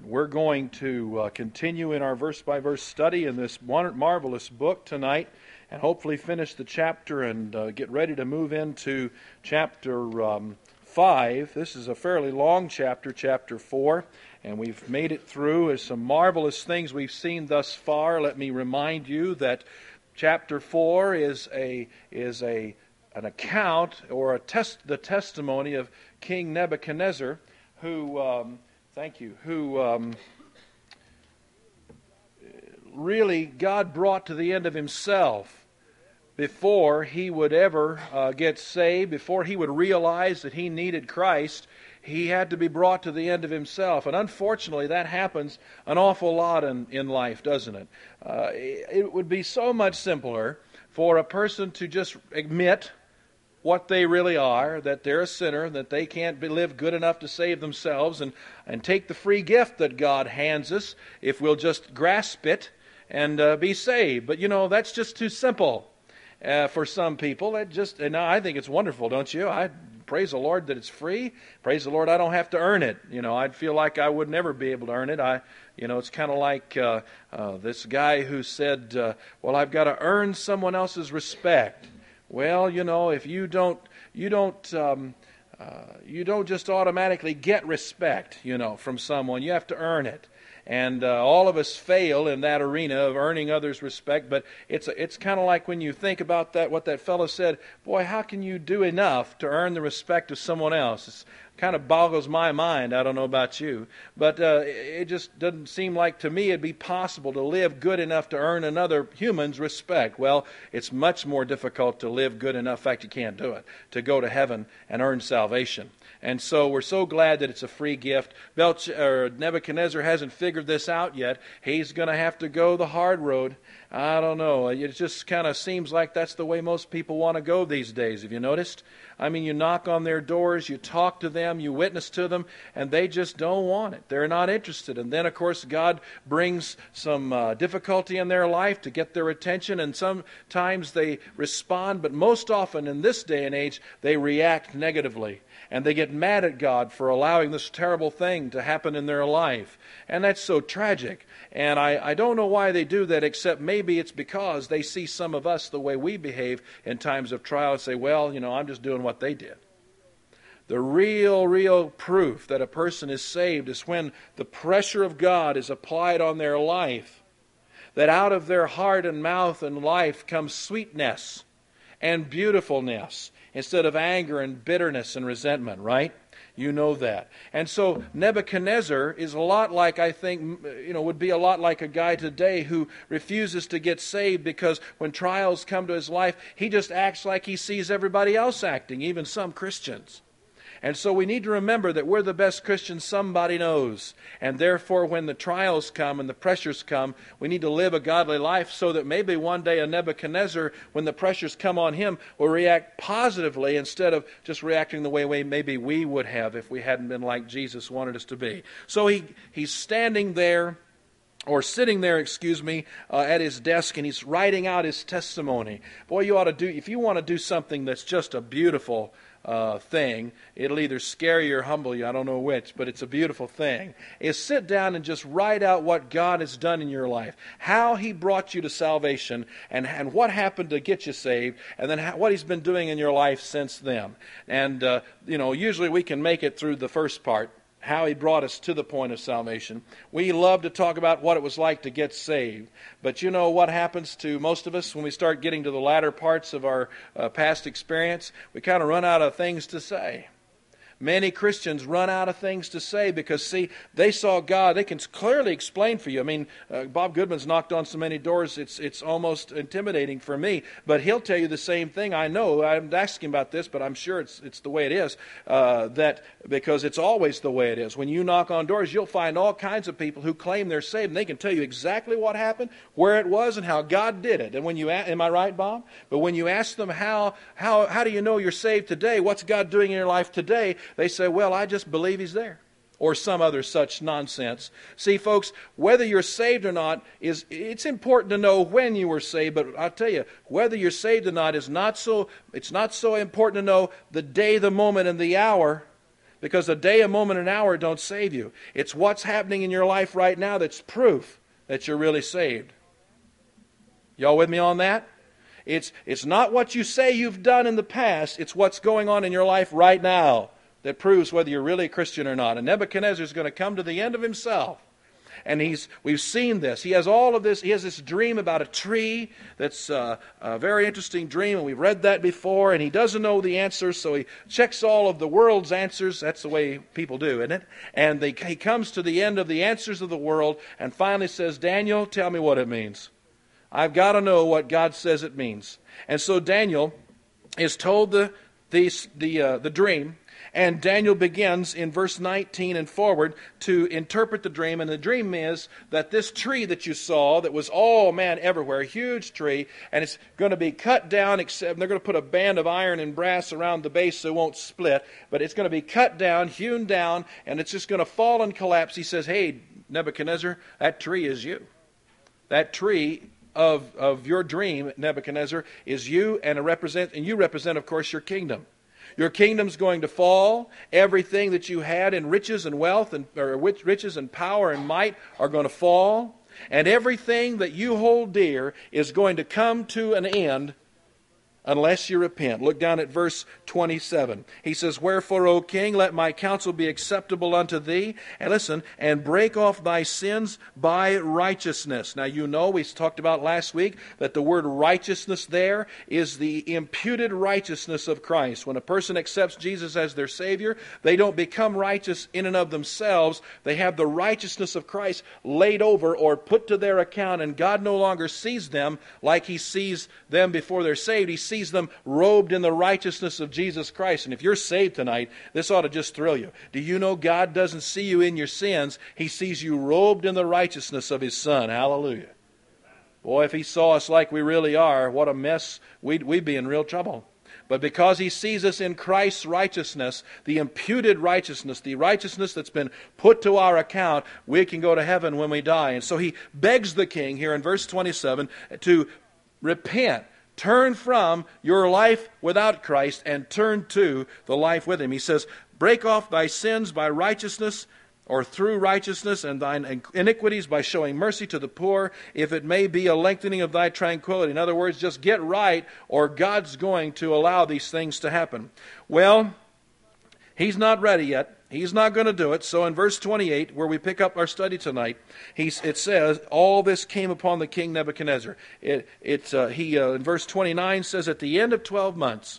We're going to continue in our verse-by-verse study in this marvelous book tonight and hopefully finish the chapter and get ready to move into chapter 5. This is a fairly long chapter, chapter 4, and we've made it through. There's some marvelous things we've seen thus far. Let me remind you that chapter 4 is an account or the testimony of King Nebuchadnezzar, who really God brought to the end of himself before he would ever get saved, before he would realize that he needed Christ. He had to be brought to the end of himself. And unfortunately, that happens an awful lot in life, doesn't it? It would be so much simpler for a person to just admit what they really are, that they're a sinner, that they can't live good enough to save themselves, and take the free gift that God hands us if we'll just grasp it and be saved. But that's just too simple for some people. And I think it's wonderful, don't you? I praise the Lord that it's free. Praise the Lord I don't have to earn it. I'd feel like I would never be able to earn it. It's kind of like this guy who said, well, I've got to earn someone else's respect. Well, if you don't just automatically get respect, from someone. You have to earn it. And all of us fail in that arena of earning others' respect. But it's kind of like when you think about that, what that fellow said. Boy, how can you do enough to earn the respect of someone else? It kind of boggles my mind. I don't know about you. But it just doesn't seem like to me it'd be possible to live good enough to earn another human's respect. Well, it's much more difficult to live good enough, in fact you can't do it, to go to heaven and earn salvation. And so we're so glad that it's a free gift. Nebuchadnezzar hasn't figured this out yet. He's going to have to go the hard road. I don't know. It just kind of seems like that's the way most people want to go these days. Have you noticed? I mean, you knock on their doors, you talk to them, you witness to them, and they just don't want it. They're not interested. And then, of course, God brings some difficulty in their life to get their attention, and sometimes they respond, but most often in this day and age, they react negatively. And they get mad at God for allowing this terrible thing to happen in their life. And that's so tragic. And I don't know why they do that, except maybe it's because they see some of us the way we behave in times of trial and say, well, I'm just doing what they did. The real proof that a person is saved is when the pressure of God is applied on their life, that out of their heart and mouth and life comes sweetness and beautifulness, instead of anger and bitterness and resentment, right? You know that. And so Nebuchadnezzar is a lot like, I think, would be a lot like a guy today who refuses to get saved because when trials come to his life, he just acts like he sees everybody else acting, even some Christians. And so we need to remember that we're the best Christians somebody knows. And therefore, when the trials come and the pressures come, we need to live a godly life so that maybe one day a Nebuchadnezzar, when the pressures come on him, will react positively instead of just reacting the way maybe we would have if we hadn't been like Jesus wanted us to be. So he's standing there, or sitting there, at his desk, and he's writing out his testimony. Boy, if you want to do something that's just a beautiful thing, it'll either scare you or humble you, I don't know which, but it's a beautiful thing, is sit down and just write out what God has done in your life, how He brought you to salvation, and what happened to get you saved, and then what He's been doing in your life since then. And, usually we can make it through the first part, how He brought us to the point of salvation. We love to talk about what it was like to get saved. But you know what happens to most of us when we start getting to the latter parts of our past experience? We kind of run out of things to say. Many Christians run out of things to say because, see, they saw God. They can clearly explain for you. I mean, Bob Goodman's knocked on so many doors, it's almost intimidating for me. But he'll tell you the same thing. I know. I'm asking about this, but I'm sure it's the way it is. That because it's always the way it is. When you knock on doors, you'll find all kinds of people who claim they're saved, and they can tell you exactly what happened, where it was, and how God did it. And when you am I right, Bob? But when you ask them how do you know you're saved today? What's God doing in your life today? They say, well, I just believe He's there. Or some other such nonsense. See, folks, whether you're saved or not, it's important to know when you were saved, but I'll tell you, whether you're saved or not it's not so important to know the day, the moment, and the hour, because a day, a moment, an hour don't save you. It's what's happening in your life right now that's proof that you're really saved. Y'all with me on that? It's not what you say you've done in the past. It's what's going on in your life right now that proves whether you're really a Christian or not. And Nebuchadnezzar is going to come to the end of himself. And we've seen this. He has all of this. He has this dream about a tree that's a very interesting dream, and we've read that before, and he doesn't know the answers, so he checks all of the world's answers. That's the way people do, isn't it? And he comes to the end of the answers of the world and finally says, Daniel, tell me what it means. I've got to know what God says it means. And so Daniel is told the dream. And Daniel begins in verse 19 and forward to interpret the dream. And the dream is that this tree that you saw that was, everywhere, a huge tree, and it's going to be cut down, except they're going to put a band of iron and brass around the base so it won't split. But it's going to be cut down, hewn down, and it's just going to fall and collapse. He says, hey, Nebuchadnezzar, that tree is you. That tree of your dream, Nebuchadnezzar, is you, and you represent, of course, your kingdom. Your kingdom's going to fall. Everything that you had in riches and wealth, riches and power and might are going to fall. And everything that you hold dear is going to come to an end unless you repent. Look down at verse 27. He says, Wherefore, O king, let my counsel be acceptable unto thee. And listen, and break off thy sins by righteousness. Now you know, we talked about last week that the word righteousness there is the imputed righteousness of Christ. When a person accepts Jesus as their Savior, they don't become righteous in and of themselves. They have the righteousness of Christ laid over or put to their account, and God no longer sees them like He sees them before they're saved. He sees them robed in the righteousness of Jesus Christ. And if you're saved tonight, this ought to just thrill you. Do you know God doesn't see you in your sins? He sees you robed in the righteousness of His Son. Hallelujah. Boy, if He saw us like we really are, what a mess. We'd be in real trouble. But because He sees us in Christ's righteousness, the imputed righteousness, the righteousness that's been put to our account, we can go to heaven when we die. And so He begs the king here in verse 27 to repent. Turn from your life without Christ and turn to the life with Him. He says, break off thy sins by righteousness, or through righteousness, and thine iniquities by showing mercy to the poor, if it may be a lengthening of thy tranquility. In other words, just get right, or God's going to allow these things to happen. Well, He's not ready yet. He's not going to do it. So in verse 28, where we pick up our study tonight, it says, all this came upon the king Nebuchadnezzar. In verse 29 says, at the end of 12 months,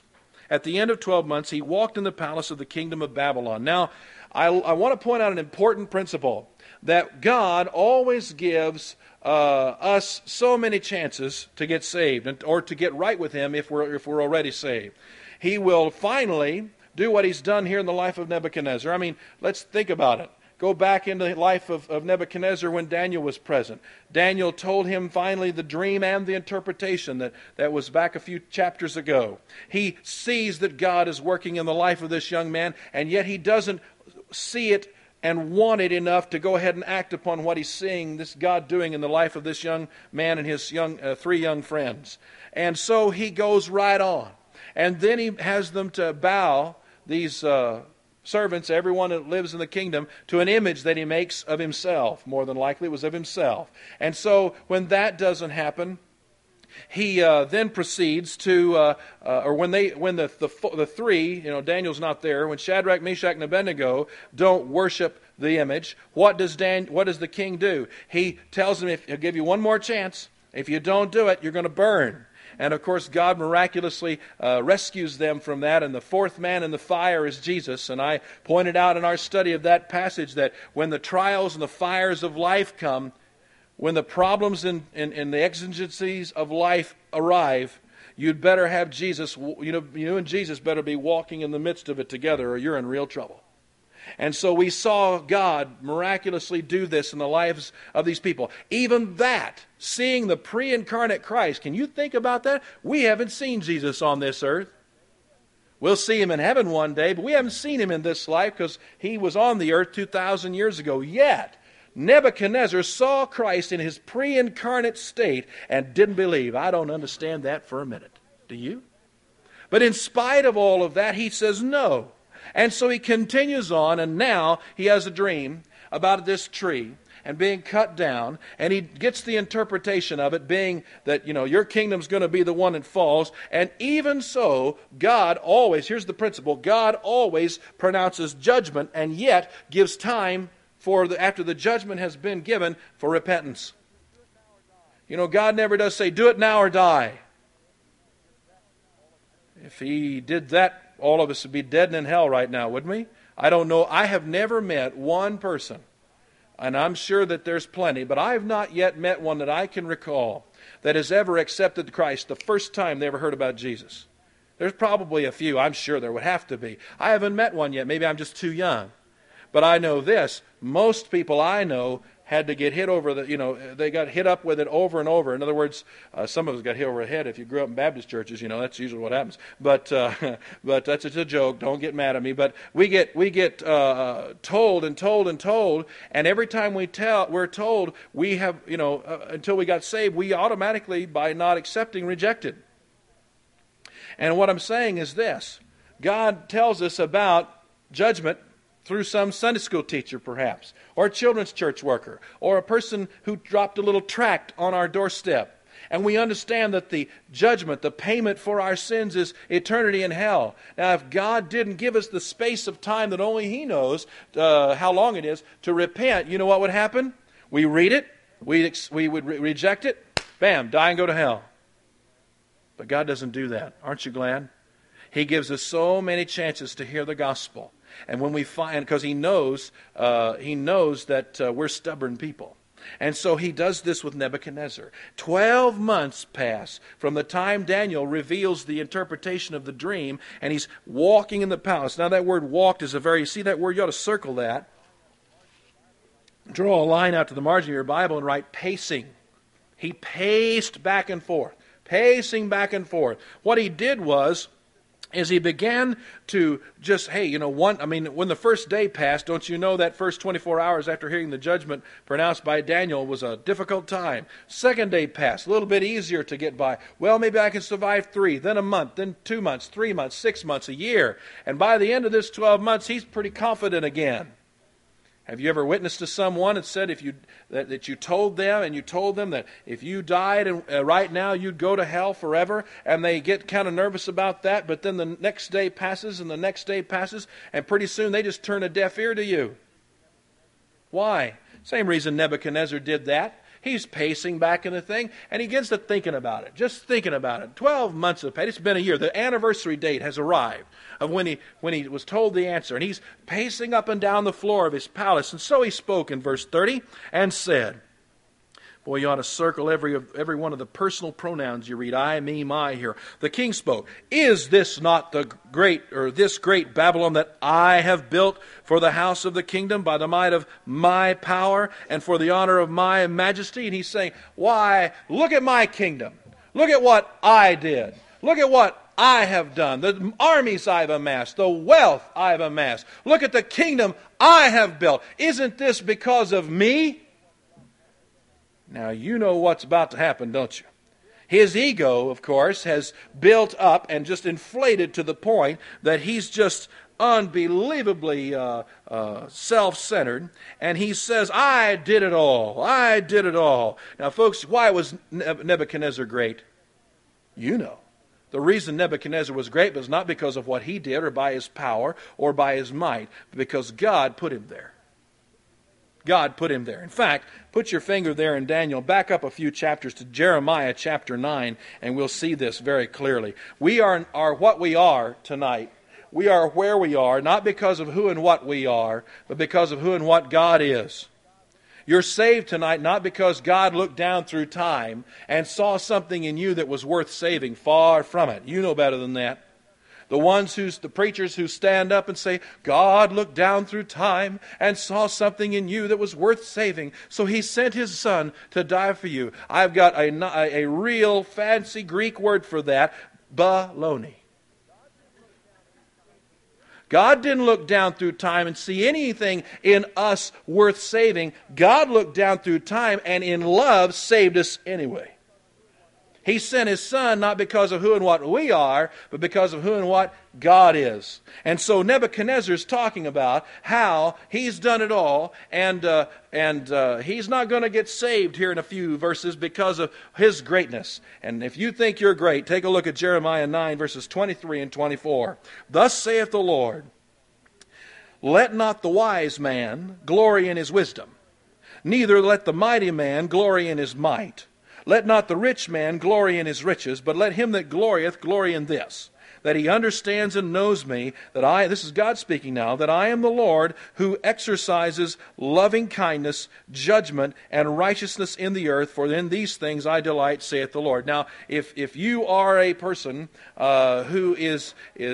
he walked in the palace of the kingdom of Babylon. Now, I want to point out an important principle, that God always gives us so many chances to get saved, or to get right with Him if we're already saved. He will finally do what He's done here in the life of Nebuchadnezzar. I mean, let's think about it. Go back into the life of Nebuchadnezzar when Daniel was present. Daniel told him finally the dream and the interpretation that was back a few chapters ago. He sees that God is working in the life of this young man, and yet he doesn't see it and want it enough to go ahead and act upon what he's seeing this God doing in the life of this young man and his three young friends. And so he goes right on. And then he has them to bow, these servants, everyone that lives in the kingdom, to an image that he makes of himself. More than likely it was of himself. And so when that doesn't happen, he then proceeds to, when the three, Daniel's not there, when Shadrach, Meshach, and Abednego don't worship the image, what does the king do? He tells them, he'll give you one more chance. If you don't do it, you're going to burn. And of course, God miraculously rescues them from that. And the fourth man in the fire is Jesus. And I pointed out in our study of that passage that when the trials and the fires of life come, when the problems and the exigencies of life arrive, you'd better have Jesus. You and Jesus better be walking in the midst of it together, or you're in real trouble. And so we saw God miraculously do this in the lives of these people. Even that, seeing the pre-incarnate Christ, can you think about that? We haven't seen Jesus on this earth. We'll see Him in heaven one day, but we haven't seen Him in this life because He was on the earth 2,000 years ago. Yet, Nebuchadnezzar saw Christ in His pre-incarnate state and didn't believe. I don't understand that for a minute. Do you? But in spite of all of that, he says, no. And so he continues on, and now he has a dream about this tree and being cut down, and he gets the interpretation of it being that, your kingdom's going to be the one that falls. And even so, God always, here's the principle, God always pronounces judgment and yet gives time after the judgment has been given for repentance. God never does say, do it now or die. If he did that, all of us would be dead and in hell right now, wouldn't we? I don't know. I have never met one person, and I'm sure that there's plenty, but I have not yet met one that I can recall that has ever accepted Christ the first time they ever heard about Jesus. There's probably a few. I'm sure there would have to be. I haven't met one yet. Maybe I'm just too young. But I know this. Most people I know had to get hit over they got hit up with it over and over. In other words, some of us got hit over the head. If you grew up in Baptist churches, that's usually what happens. But that's a joke. Don't get mad at me. But we get told and told and told, and every time we're told, we have, until we got saved, we automatically, by not accepting, rejected. And what I'm saying is this: God tells us about judgment through some Sunday school teacher, perhaps, or a children's church worker, or a person who dropped a little tract on our doorstep. And we understand that the judgment, the payment for our sins, is eternity in hell. Now, if God didn't give us the space of time that only He knows how long it is to repent, you know what would happen? We read it, we would reject it, bam, die and go to hell. But God doesn't do that. Aren't you glad? He gives us so many chances to hear the gospel. And when we find, because He knows that we're stubborn people. And so He does this with Nebuchadnezzar. 12 months pass from the time Daniel reveals the interpretation of the dream, and he's walking in the palace. Now that word walked is you see that word? You ought to circle that. Draw a line out to the margin of your Bible and write pacing. He paced back and forth. Pacing back and forth. What he did was, as he began to just, when the first day passed, don't you know that first 24 hours after hearing the judgment pronounced by Daniel was a difficult time. Second day passed, a little bit easier to get by. Well, maybe I can survive 3, then a month, then 2 months, 3 months, 6 months, a year. And by the end of this 12 months, he's pretty confident again. Have you ever witnessed to someone that said that you told them that if you died and right now you'd go to hell forever, and they get kind of nervous about that, but then the next day passes and the next day passes, and pretty soon they just turn a deaf ear to you? Why? Same reason Nebuchadnezzar did that. He's pacing back in the thing, and he gets to thinking about it, just thinking about it. 12 months have passed. It's been a year. The anniversary date has arrived of when he was told the answer, and he's pacing up and down the floor of his palace. And so he spoke in verse 30 and said, boy, you ought to circle every one of the personal pronouns you read. I, me, my here. The king spoke. Is this not this great Babylon that I have built for the house of the kingdom by the might of my power and for the honor of my majesty? And he's saying, why, look at my kingdom. Look at what I did. Look at what I have done. The armies I've amassed. The wealth I've amassed. Look at the kingdom I have built. Isn't this because of me? Now, you know what's about to happen, don't you? His ego, of course, has built up and just inflated to the point that he's just unbelievably self-centered. And he says, I did it all. I did it all. Now, folks, why was Nebuchadnezzar great? You know. The reason Nebuchadnezzar was great was not because of what he did or by his power or by his might, but because God put him there. God put him there. In fact, put your finger there in Daniel. Back up a few chapters to Jeremiah chapter 9, and we'll see this very clearly. We are what we are tonight. We are where we are, not because of who and what we are, but because of who and what God is. You're saved tonight not because God looked down through time and saw something in you that was worth saving. Far from it. You know better than that. The preachers who stand up and say, God looked down through time and saw something in you that was worth saving, so He sent His Son to die for you. I've got a real fancy Greek word for that, baloney. God didn't look down through time and see anything in us worth saving. God looked down through time and in love saved us anyway. He sent His Son not because of who and what we are, but because of who and what God is. And so Nebuchadnezzar is talking about how he's done it all, and he's not going to get saved here in a few verses because of his greatness. And if you think you're great, take a look at Jeremiah 9, verses 23 and 24. Thus saith the Lord, let not the wise man glory in his wisdom, neither let the mighty man glory in his might. Let not the rich man glory in his riches, but let him that glorieth glory in this, that he understands and knows me, that I, this is God speaking now, that I am the Lord who exercises loving kindness, judgment, and righteousness in the earth, for in these things I delight, saith the Lord. Now, if you are a person who is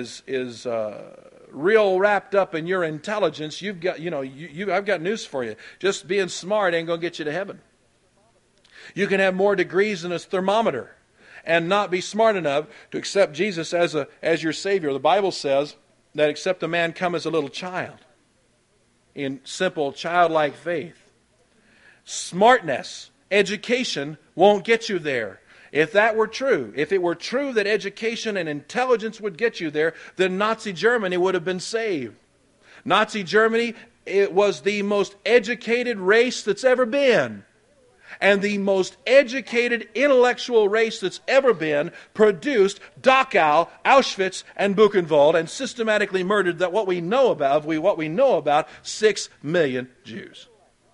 real wrapped up in your intelligence, you've got, I've got news for you. Just being smart ain't going to get you to heaven. You can have more degrees than a thermometer and not be smart enough to accept Jesus as your Savior. The Bible says that except a man come as a little child in simple childlike faith. Smartness, education won't get you there. If that were true, if it were true that education and intelligence would get you there, then Nazi Germany would have been saved. Nazi Germany, it was the most educated race that's ever been. And the most educated intellectual race that's ever been produced Dachau, Auschwitz, and Buchenwald, and systematically murdered what we know about 6 million Jews.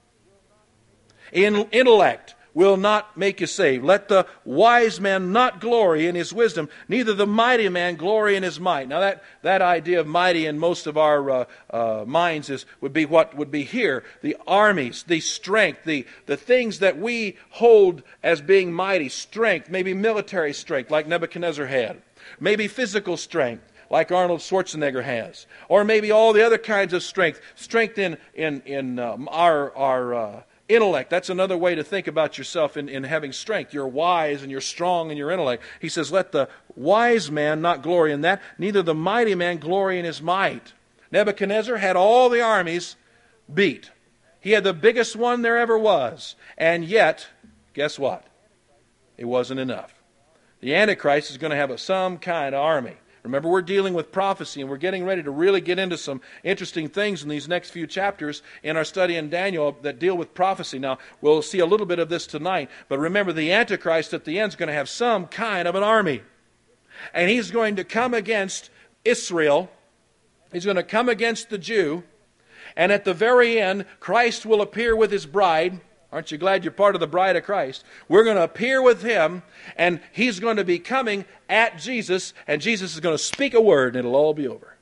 Intellect will not make you saved. Let the wise man not glory in his wisdom, neither the mighty man glory in his might. Now that idea of mighty in most of our minds would be what would be here. The armies, the strength, the things that we hold as being mighty. Strength, maybe military strength like Nebuchadnezzar had. Maybe physical strength like Arnold Schwarzenegger has. Or maybe all the other kinds of strength. Strength in our intellect. That's another way to think about yourself in having strength. You're wise and you're strong in your intellect. He says, let the wise man not glory in that, neither the mighty man glory in his might. Nebuchadnezzar had all the armies beat. He had the biggest one there ever was. And yet, guess what? It wasn't enough. The Antichrist is going to have some kind of army. Remember, we're dealing with prophecy, and we're getting ready to really get into some interesting things in these next few chapters in our study in Daniel that deal with prophecy. Now, we'll see a little bit of this tonight, but remember, the Antichrist at the end is going to have some kind of an army. And he's going to come against Israel. He's going to come against the Jew. And at the very end, Christ will appear with his bride. Aren't you glad you're part of the bride of Christ? We're going to appear with him, and he's going to be coming at Jesus, and Jesus is going to speak a word, and it'll all be over.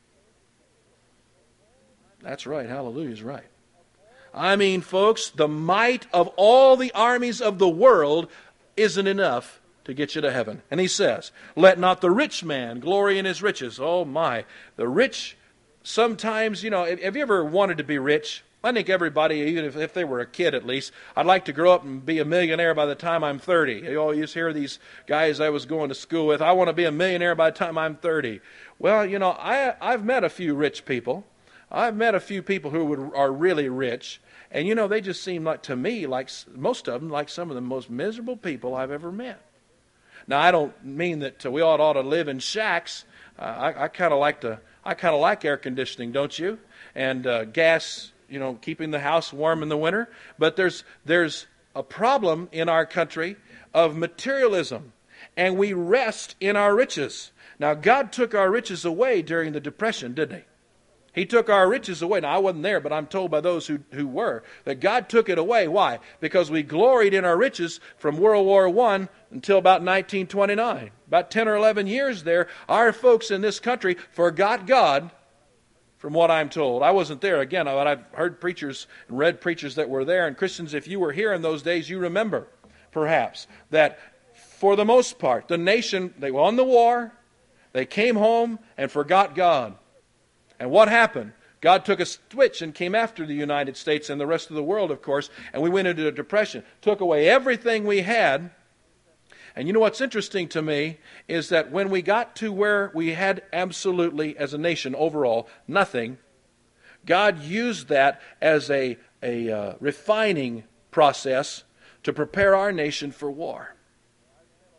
That's right. Hallelujah's right. I mean, folks, the might of all the armies of the world isn't enough to get you to heaven. And he says, let not the rich man glory in his riches. Oh my, the rich, sometimes, have you ever wanted to be rich? I think everybody, even if they were a kid at least, I'd like to grow up and be a millionaire by the time I'm 30. You always hear these guys I was going to school with, I want to be a millionaire by the time I'm 30. Well, I've met a few rich people. I've met a few people who are really rich. And, they just seem like, to me, like most of them, like some of the most miserable people I've ever met. Now, I don't mean that we ought to live in shacks. I kind of like air conditioning, don't you? And gas, keeping the house warm in the winter. But there's a problem in our country of materialism, and we rest in our riches. Now, God took our riches away during the Depression, didn't he? He took our riches away. Now, I wasn't there, but I'm told by those who were, that God took it away. Why? Because we gloried in our riches from World War I until about 1929. About 10 or 11 years there, our folks in this country forgot God, from what I'm told. I wasn't there, again, but I've heard preachers and read preachers that were there. And Christians, if you were here in those days, you remember, perhaps, that for the most part, the nation, they won the war, they came home and forgot God. And what happened? God took a switch and came after the United States and the rest of the world, of course, and we went into a depression. Took away everything we had. And you know what's interesting to me is that when we got to where we had absolutely, as a nation overall, nothing, God used that as a refining process to prepare our nation for war.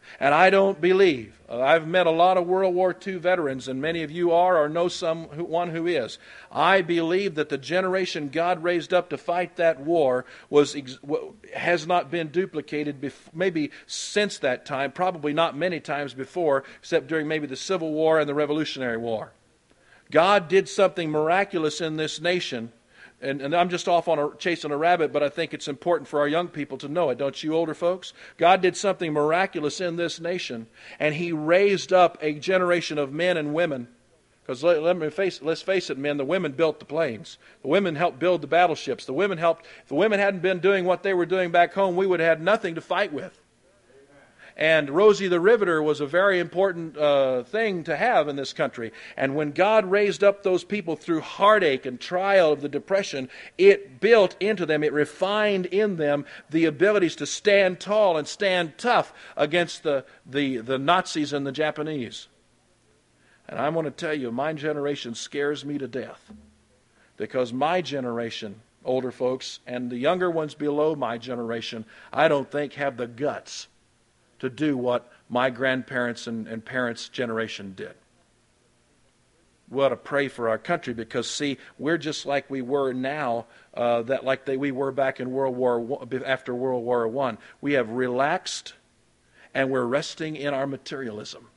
And I don't believe, I've met a lot of World War II veterans, and many of you are or know someone who is. I believe that the generation God raised up to fight that war has not been duplicated, maybe since that time, probably not many times before, except during maybe the Civil War and the Revolutionary War. God did something miraculous in this nation. And I'm just off on chasing a rabbit, but I think it's important for our young people to know it. Don't you older folks? God did something miraculous in this nation, and He raised up a generation of men and women. Because let's face it, men, the women built the planes. The women helped build the battleships. The women helped. If the women hadn't been doing what they were doing back home, we would have had nothing to fight with. And Rosie the Riveter was a very important thing to have in this country. And when God raised up those people through heartache and trial of the Depression, it built into them, it refined in them the abilities to stand tall and stand tough against the Nazis and the Japanese. And I want to tell you, my generation scares me to death. Because my generation, older folks, and the younger ones below my generation, I don't think have the guts to do what my grandparents and parents' generation did. We ought to pray for our country because, see, we're just like we were now, we were back in after World War I. We have relaxed, and we're resting in our materialism.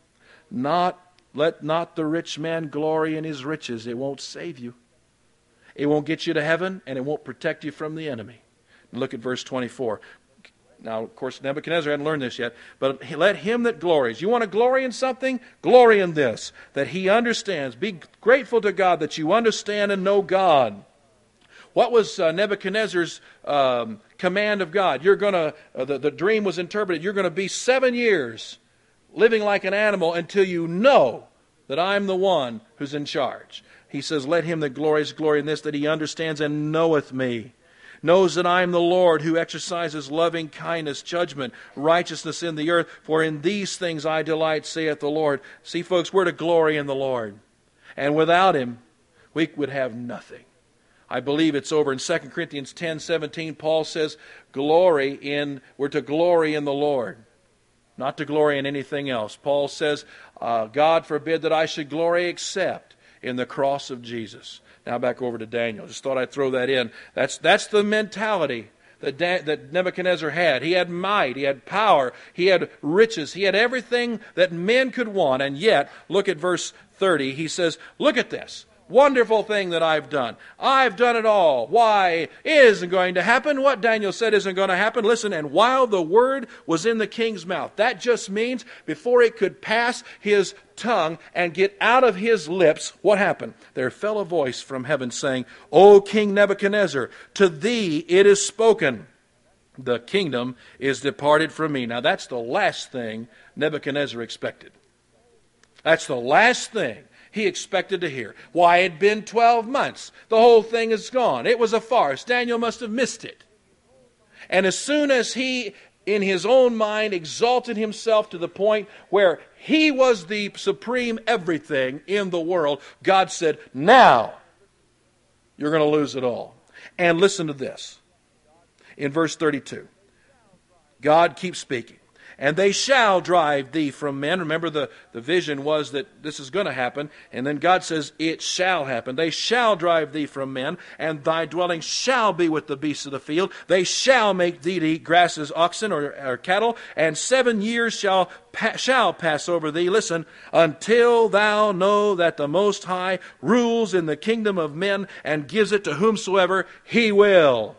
Let not the rich man glory in his riches. It won't save you. It won't get you to heaven, and it won't protect you from the enemy. Look at verse 24. Now, of course, Nebuchadnezzar hadn't learned this yet, but let him that glories. You want to glory in something? Glory in this, that he understands. Be grateful to God that you understand and know God. What was Nebuchadnezzar's command of God? You're going to, the dream was interpreted, you're going to be 7 years living like an animal until you know that I'm the one who's in charge. He says, let him that glories glory in this, that he understands and knoweth me. Knows that I am the Lord who exercises loving kindness, judgment, righteousness in the earth. For in these things I delight, saith the Lord. See, folks, we're to glory in the Lord. And without Him, we would have nothing. I believe it's over in 2 Corinthians 10:17. Paul says, we're to glory in the Lord, not to glory in anything else. Paul says, God forbid that I should glory except in the cross of Jesus. Now back over to Daniel. Just thought I'd throw that in. That's the mentality that Nebuchadnezzar had. He had might, he had power, he had riches, he had everything that men could want. And yet, look at verse 30. He says, look at this wonderful thing that I've done. I've done it all. Why? It isn't going to happen. What Daniel said isn't going to happen. Listen, and while the word was in the king's mouth, that just means before it could pass his tongue and get out of his lips, what happened? There fell a voice from heaven saying, O King Nebuchadnezzar, to thee it is spoken, the kingdom is departed from me. Now that's the last thing Nebuchadnezzar expected. That's the last thing he expected to hear. Why, it had been 12 months. The whole thing is gone. It was a farce. Daniel must have missed it. And as soon as he, in his own mind, exalted himself to the point where he was the supreme everything in the world, God said, now you're going to lose it all. And listen to this. In verse 32, God keeps speaking. And they shall drive thee from men. Remember, the vision was that this is going to happen. And then God says, it shall happen. They shall drive thee from men, and thy dwelling shall be with the beasts of the field. They shall make thee to eat grass as oxen or cattle, and 7 years shall pass over thee. Listen, until thou know that the Most High rules in the kingdom of men and gives it to whomsoever He will.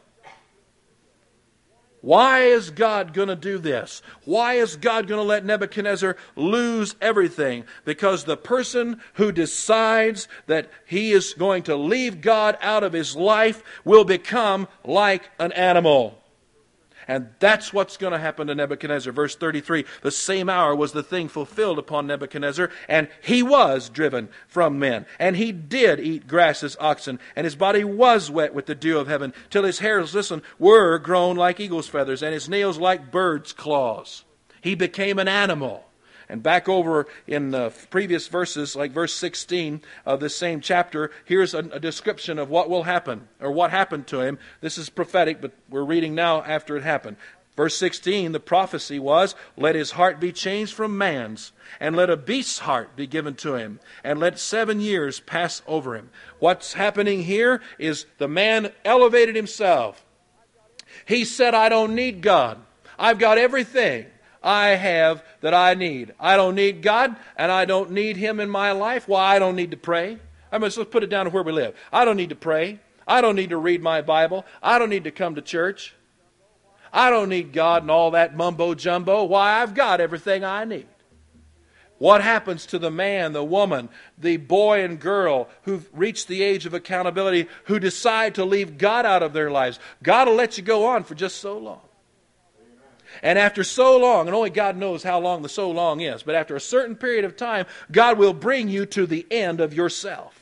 Why is God going to do this? Why is God going to let Nebuchadnezzar lose everything? Because the person who decides that he is going to leave God out of his life will become like an animal. And that's what's going to happen to Nebuchadnezzar. Verse 33, the same hour was the thing fulfilled upon Nebuchadnezzar, and he was driven from men. And he did eat grass as oxen, and his body was wet with the dew of heaven, till his hairs, listen, were grown like eagle's feathers, and his nails like birds' claws. He became an animal. And back over in the previous verses, like verse 16 of this same chapter, here's a description of what will happen, or what happened to him. This is prophetic, but we're reading now after it happened. Verse 16, the prophecy was, let his heart be changed from man's, and let a beast's heart be given to him, and let 7 years pass over him. What's happening here is the man elevated himself. He said, I don't need God. I've got everything I have that I need. I don't need God, and I don't need Him in my life. Why? I don't need to pray. Let's put it down to where we live. I don't need to pray. I don't need to read my Bible. I don't need to come to church. I don't need God and all that mumbo-jumbo. Why? I've got everything I need. What happens to the man, the woman, the boy and girl who've reached the age of accountability, who decide to leave God out of their lives? God will let you go on for just so long. And after so long, and only God knows how long the so long is, but after a certain period of time, God will bring you to the end of yourself.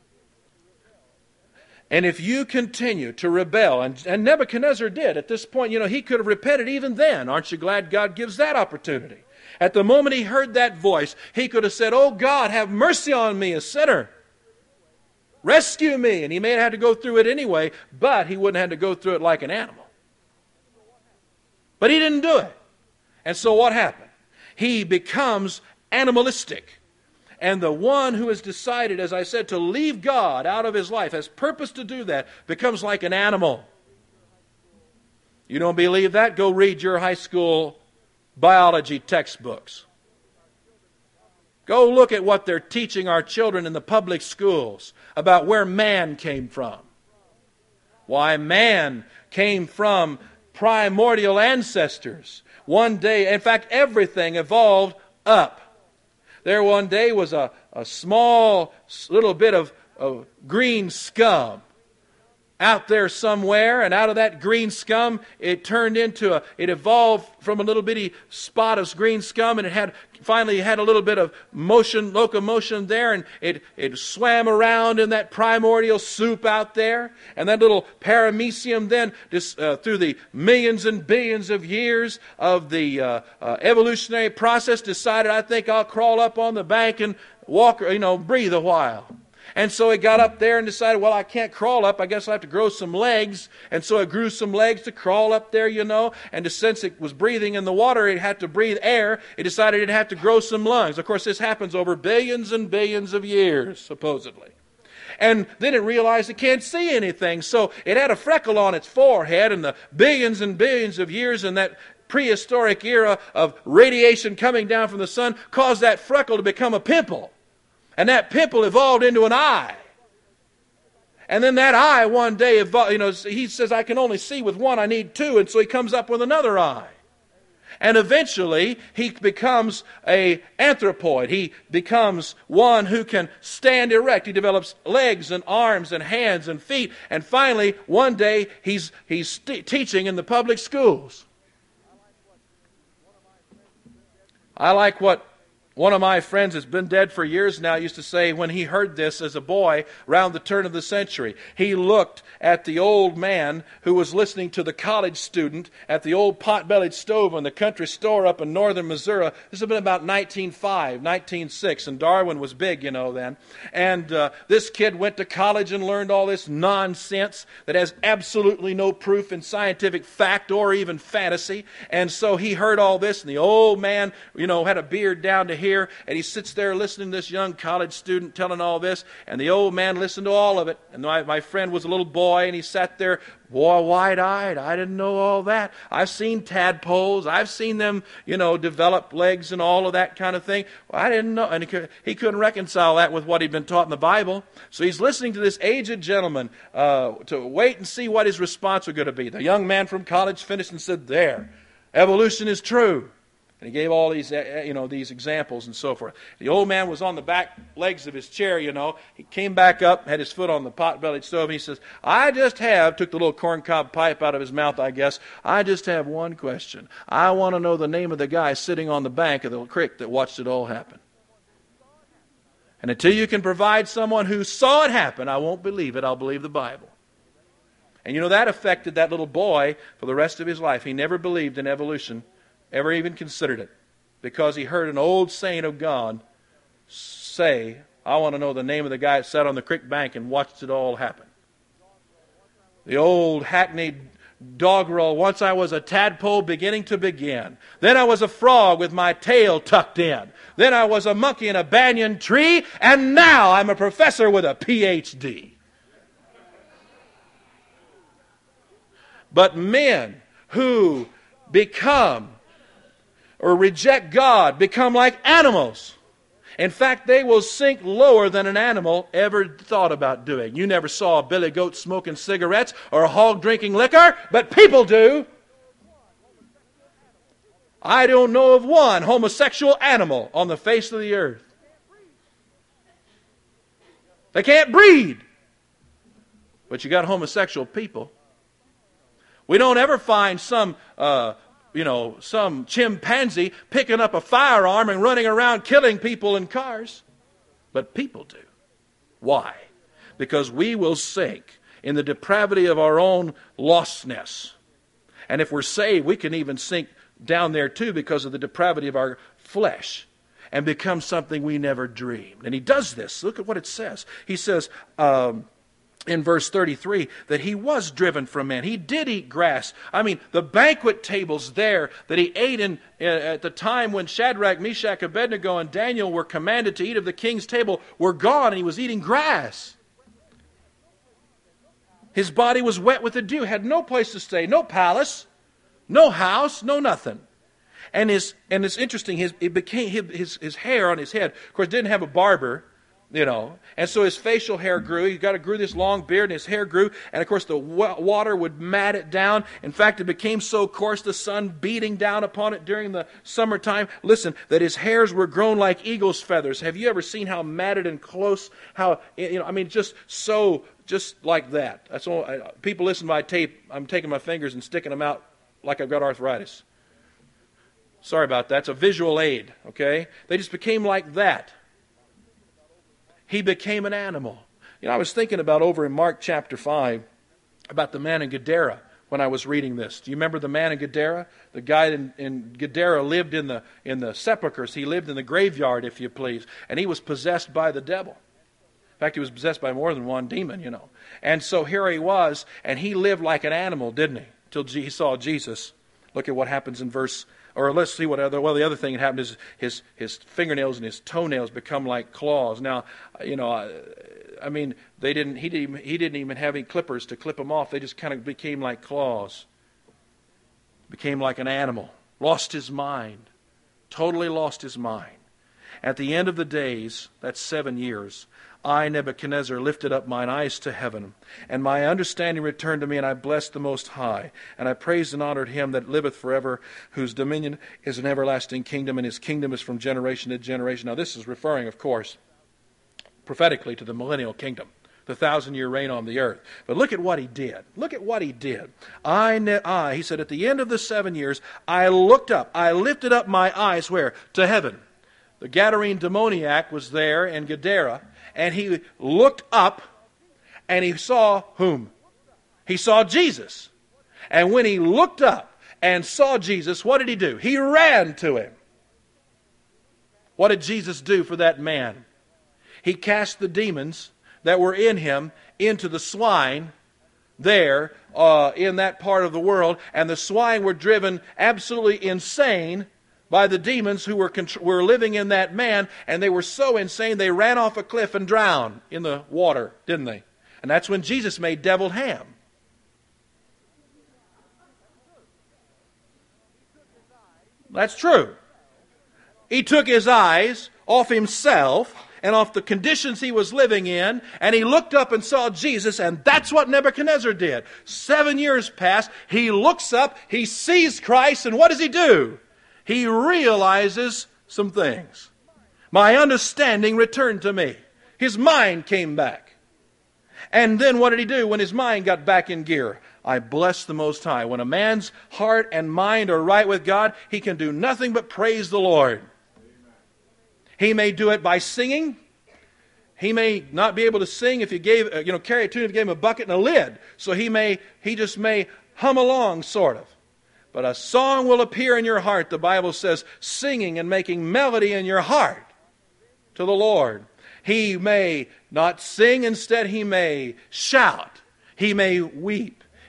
And if you continue to rebel, and Nebuchadnezzar did at this point, he could have repented even then. Aren't you glad God gives that opportunity? At the moment he heard that voice, he could have said, oh God, have mercy on me, a sinner. Rescue me. And he may have had to go through it anyway, but he wouldn't have had to go through it like an animal. But he didn't do it. And so what happened? He becomes animalistic. And the one who has decided, as I said, to leave God out of his life, has purpose to do that, becomes like an animal. You don't believe that? Go read your high school biology textbooks. Go look at what they're teaching our children in the public schools about where man came from. Why, man came from primordial ancestors. One day, in fact, everything evolved up. There one day was a small little bit of green scum out there somewhere, and out of that green scum it evolved from a little bitty spot of green scum, and it finally had a little bit of locomotion there, and it swam around in that primordial soup out there, and that little paramecium then, through the millions and billions of years of the evolutionary process, decided, I think I'll crawl up on the bank and walk, breathe a while. And so it got up there and decided, well, I can't crawl up. I guess I have to grow some legs. And so it grew some legs to crawl up there, And since it was breathing in the water, it had to breathe air. It decided it had to grow some lungs. Of course, this happens over billions and billions of years, supposedly. And then it realized it can't see anything. So it had a freckle on its forehead, and the billions and billions of years in that prehistoric era of radiation coming down from the sun caused that freckle to become a pimple. And that pimple evolved into an eye. And then that eye one day evolved, he says, I can only see with one, I need two. And so he comes up with another eye. And eventually he becomes an anthropoid. He becomes one who can stand erect. He develops legs and arms and hands and feet. And finally, one day he's teaching in the public schools. I like what one of my friends has been dead for years now used to say when he heard this as a boy around the turn of the century. He looked at the old man who was listening to the college student at the old pot-bellied stove in the country store up in northern Missouri. This had been about 1905, 1906, and Darwin was big, then. And this kid went to college and learned all this nonsense that has absolutely no proof in scientific fact or even fantasy. And so he heard all this, and the old man, had a beard down to here, and he sits there listening to this young college student telling all this, and the old man listened to all of it. And my friend was a little boy, and he sat there, wide-eyed. I didn't know all that. I've seen tadpoles. I've seen them, develop legs and all of that kind of thing. Well, I didn't know. And he couldn't reconcile that with what he'd been taught in the Bible. So he's listening to this aged gentleman to wait and see what his response was going to be. The young man from college finished and said, there, evolution is true. And he gave all these, these examples and so forth. The old man was on the back legs of his chair, He came back up, had his foot on the pot-bellied stove, and he says, took the little corncob pipe out of his mouth, I guess. I just have one question. I want to know the name of the guy sitting on the bank of the creek that watched it all happen. And until you can provide someone who saw it happen, I won't believe it. I'll believe the Bible. And that affected that little boy for the rest of his life. He never believed in evolution, ever even considered it, because he heard an old saint of God say, I want to know the name of the guy that sat on the creek bank and watched it all happen. The old hackneyed doggerel, once I was a tadpole beginning to begin. Then I was a frog with my tail tucked in. Then I was a monkey in a banyan tree, and now I'm a professor with a PhD. But men who become or reject God become like animals. In fact, they will sink lower than an animal ever thought about doing. You never saw a billy goat smoking cigarettes or a hog drinking liquor, but people do. I don't know of one homosexual animal on the face of the earth. They can't breed. But you got homosexual people. We don't ever find some chimpanzee picking up a firearm and running around killing people in cars. But people do. Why? Because we will sink in the depravity of our own lostness. And if we're saved, we can even sink down there too because of the depravity of our flesh and become something we never dreamed. And he does this. Look at what it says. He says, in verse 33, that he was driven from men. He did eat grass. I mean, the banquet tables there that he ate in at the time when Shadrach, Meshach, Abednego, and Daniel were commanded to eat of the king's table were gone, and he was eating grass. His body was wet with the dew, had no place to stay, no palace, no house, no nothing. And it's interesting, his hair on his head, of course, didn't have a barber, and so his facial hair grew. He grew this long beard, and his hair grew, and of course the water would mat it down. In fact, it became so coarse, the sun beating down upon it during the summertime. Listen, that his hairs were grown like eagle's feathers. Have you ever seen how matted and close? Just like that. That's all. People listen to my tape. I'm taking my fingers and sticking them out like I've got arthritis. Sorry about that. It's a visual aid. Okay, they just became like that. He became an animal. I was thinking about over in Mark chapter 5 about the man in Gadara when I was reading this. Do you remember the man in Gadara? The guy in Gadara lived in the sepulchres. He lived in the graveyard, if you please. And he was possessed by the devil. In fact, he was possessed by more than one demon, And so here he was, and he lived like an animal, didn't he? Till he saw Jesus. Look at what happens in verse... Or let's see the other thing that happened is his fingernails and his toenails become like claws. Now, he didn't even have any clippers to clip them off. They just kind of became like claws. Became like an animal. Lost his mind. Totally lost his mind. At the end of the days, that's 7 years, I, Nebuchadnezzar, lifted up mine eyes to heaven, and my understanding returned to me, and I blessed the Most High. And I praised and honored him that liveth forever, whose dominion is an everlasting kingdom, and his kingdom is from generation to generation. Now this is referring, of course, prophetically to the millennial kingdom, the 1,000-year reign on the earth. But look at what he did. Look at what he did. He said, at the end of the 7 years, I looked up, I lifted up my eyes, where? To heaven. The Gadarene demoniac was there in Gadara, and he looked up, and he saw whom? He saw Jesus. And when he looked up and saw Jesus, what did he do? He ran to him. What did Jesus do for that man? He cast the demons that were in him into the swine there in that part of the world, and the swine were driven absolutely insane by the demons who were living in that man, and they were so insane they ran off a cliff and drowned in the water, didn't they? And that's when Jesus made deviled ham. That's true. He took his eyes off himself and off the conditions he was living in, and he looked up and saw Jesus, and that's what Nebuchadnezzar did. 7 years passed, he looks up, he sees Christ, and what does he do? He realizes some things. My understanding returned to me. His mind came back. And then what did he do when his mind got back in gear? I bless the Most High. When a man's heart and mind are right with God, he can do nothing but praise the Lord. He may do it by singing. He may not be able to sing if you gave, carry a tune if you gave him a bucket and a lid. So he just may hum along, sort of. But a song will appear in your heart, the Bible says, singing and making melody in your heart to the Lord. He may not sing, instead he may shout. He may weep.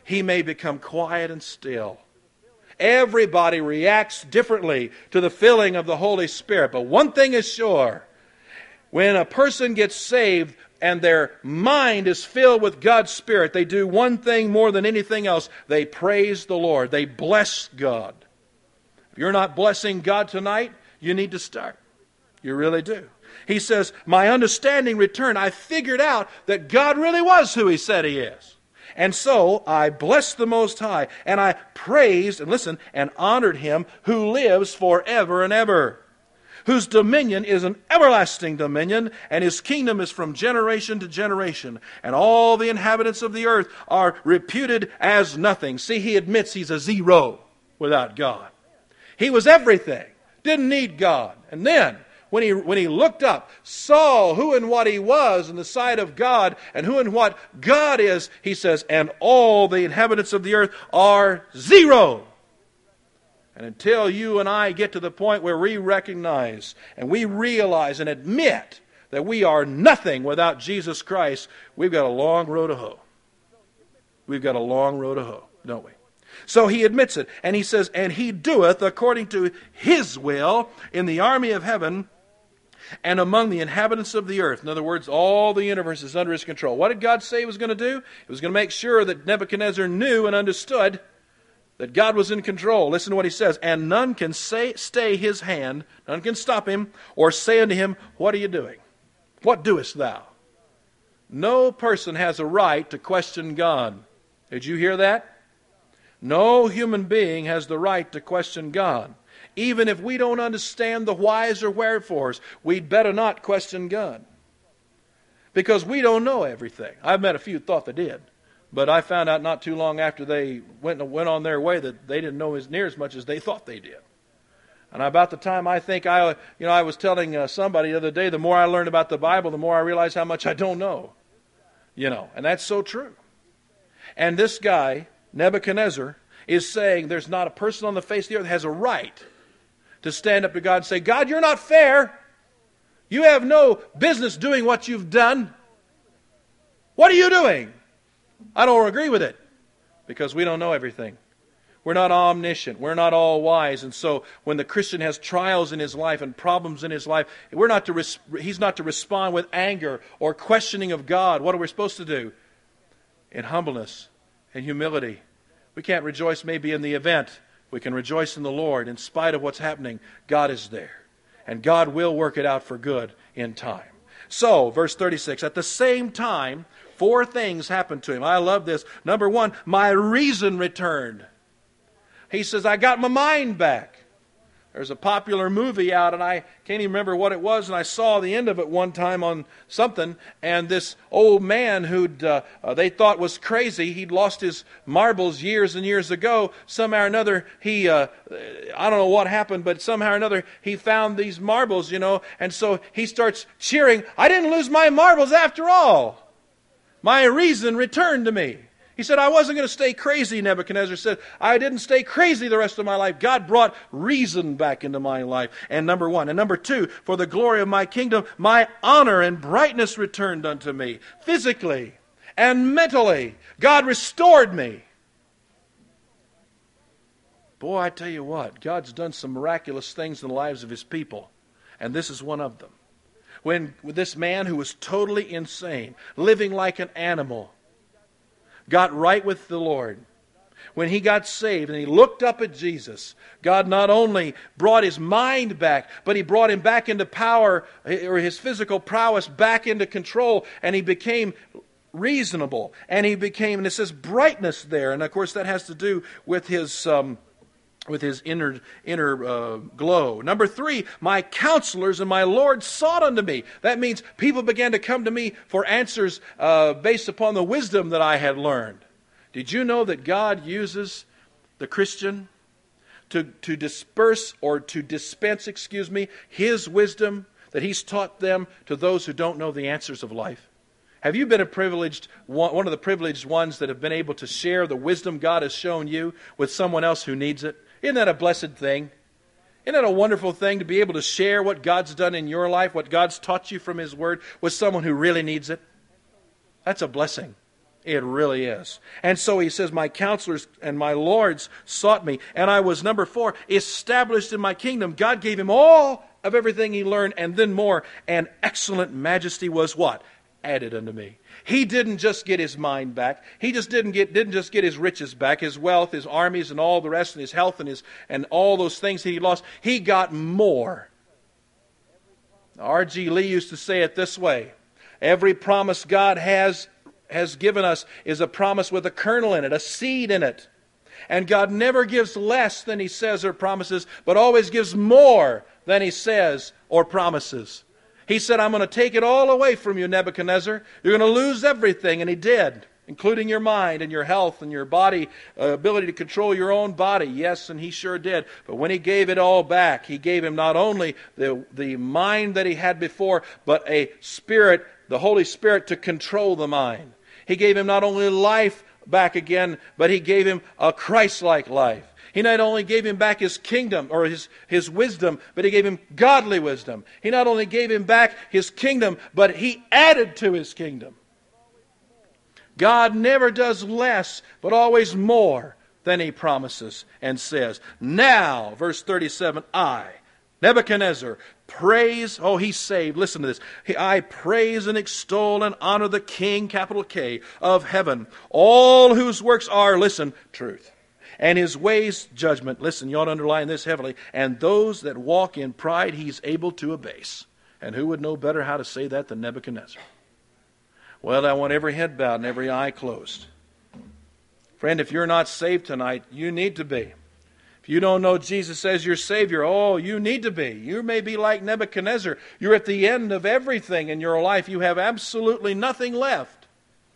he may become quiet and still. Everybody reacts differently to the filling of the Holy Spirit. But one thing is sure. When a person gets saved and their mind is filled with God's Spirit, they do one thing more than anything else. They praise the Lord. They bless God. If you're not blessing God tonight, you need to start. You really do. He says, my understanding returned. I figured out that God really was who He said He is. And so I blessed the Most High, and I praised, and listen, and honored Him who lives forever and ever, whose dominion is an everlasting dominion, and His kingdom is from generation to generation. And all the inhabitants of the earth are reputed as nothing. See, he admits he's a zero without God. He was everything, didn't need God. And then, when he looked up, saw who and what he was in the sight of God, and who and what God is, he says, and all the inhabitants of the earth are zero. And until you and I get to the point where we recognize and we realize and admit that we are nothing without Jesus Christ, we've got a long road to hoe. We've got a long road to hoe, don't we? So he admits it, and he says, and he doeth according to his will in the army of heaven and among the inhabitants of the earth. In other words, all the universe is under his control. What did God say he was going to do? He was going to make sure that Nebuchadnezzar knew and understood that God was in control. Listen to what he says. And none can stay his hand, none can stop him, or say unto him, what are you doing? What doest thou? No person has a right to question God. Did you hear that? No human being has the right to question God. Even if we don't understand the whys or wherefores, we'd better not question God. Because we don't know everything. I've met a few who thought they did. But I found out not too long after they went on their way that they didn't know near as much as they thought they did. And about the time I think I was telling somebody the other day, the more I learned about the Bible, the more I realize how much I don't know. And that's so true. And this guy, Nebuchadnezzar, is saying there's not a person on the face of the earth that has a right to stand up to God and say, God, you're not fair. You have no business doing what you've done. What are you doing? I don't agree with it because we don't know everything. We're not omniscient. We're not all wise. And so when the Christian has trials in his life and problems in his life, he's not to respond with anger or questioning of God. What are we supposed to do? In humbleness and humility. We can't rejoice maybe in the event. We can rejoice in the Lord. In spite of what's happening, God is there. And God will work it out for good in time. So, verse 36, at the same time, 4 things happened to him. I love this. Number 1, my reason returned. He says, I got my mind back. There's a popular movie out, and I can't even remember what it was, and I saw the end of it one time on something, and this old man who they thought was crazy, he'd lost his marbles years and years ago. Somehow or another, I don't know what happened, but somehow or another, he found these marbles, and so he starts cheering, I didn't lose my marbles after all. My reason returned to me. He said, I wasn't going to stay crazy, Nebuchadnezzar said. I didn't stay crazy the rest of my life. God brought reason back into my life. And number 1. And number 2, for the glory of my kingdom, my honor and brightness returned unto me. Physically and mentally, God restored me. Boy, I tell you what, God's done some miraculous things in the lives of His people. And this is one of them. When this man who was totally insane, living like an animal, got right with the Lord. When he got saved and he looked up at Jesus, God not only brought his mind back, but He brought him back into power, or his physical prowess back into control, and he became reasonable. And it says brightness there. And of course that has to do with his inner glow. Number 3, my counselors and my Lord sought unto me. That means people began to come to me for answers based upon the wisdom that I had learned. Did you know that God uses the Christian to dispense His wisdom that He's taught them to those who don't know the answers of life? Have you been one of the privileged ones that have been able to share the wisdom God has shown you with someone else who needs it? Isn't that a blessed thing? Isn't that a wonderful thing to be able to share what God's done in your life, what God's taught you from His Word, with someone who really needs it? That's a blessing. It really is. And so he says, my counselors and my lords sought me, and I was, number 4, established in my kingdom. God gave him all of everything he learned, and then more. And excellent majesty was what? Added unto me. He didn't just get his mind back. He just didn't just get his riches back, his wealth, his armies, and all the rest, and his health, and all those things that he lost. He got more. R.G. Lee used to say it this way: every promise God has given us is a promise with a kernel in it, a seed in it. And God never gives less than he says or promises, but always gives more than he says or promises. He said, I'm going to take it all away from you, Nebuchadnezzar. You're going to lose everything. And he did, including your mind and your health and your body, ability to control your own body. Yes, and he sure did. But when he gave it all back, he gave him not only the mind that he had before, but a spirit, the Holy Spirit, to control the mind. He gave him not only life back again, but he gave him a Christ-like life. He not only gave him back his kingdom or his wisdom, but he gave him godly wisdom. He not only gave him back his kingdom, but he added to his kingdom. God never does less, but always more than he promises and says. Now, verse 37, I, Nebuchadnezzar, praise, he's saved, listen to this. I praise and extol and honor the King, capital K, of heaven, all whose works are, listen, truth. And his ways, judgment. Listen, you ought to underline this heavily. And those that walk in pride, he's able to abase. And who would know better how to say that than Nebuchadnezzar? Well, I want every head bowed and every eye closed. Friend, if you're not saved tonight, you need to be. If you don't know Jesus as your Savior, you need to be. You may be like Nebuchadnezzar. You're at the end of everything in your life. You have absolutely nothing left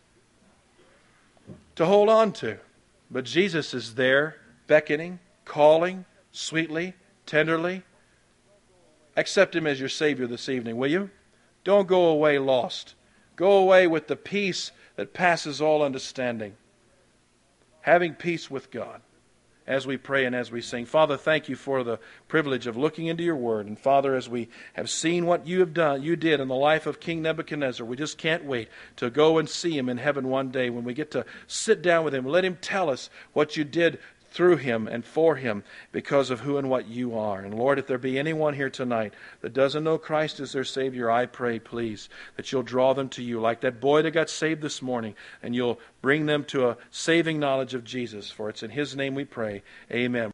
to hold on to. But Jesus is there, beckoning, calling, sweetly, tenderly. Accept him as your Savior this evening, will you? Don't go away lost. Go away with the peace that passes all understanding. Having peace with God as we pray and as we sing. Father, thank you for the privilege of looking into your word. And Father, as we have seen what you did in the life of King Nebuchadnezzar, we just can't wait to go and see him in heaven one day when we get to sit down with him. Let him tell us what you did through him and for him because of who and what you are. And Lord, if there be anyone here tonight that doesn't know Christ as their Savior, I pray, please, that you'll draw them to you like that boy that got saved this morning, and you'll bring them to a saving knowledge of Jesus. For it's in his name we pray. Amen.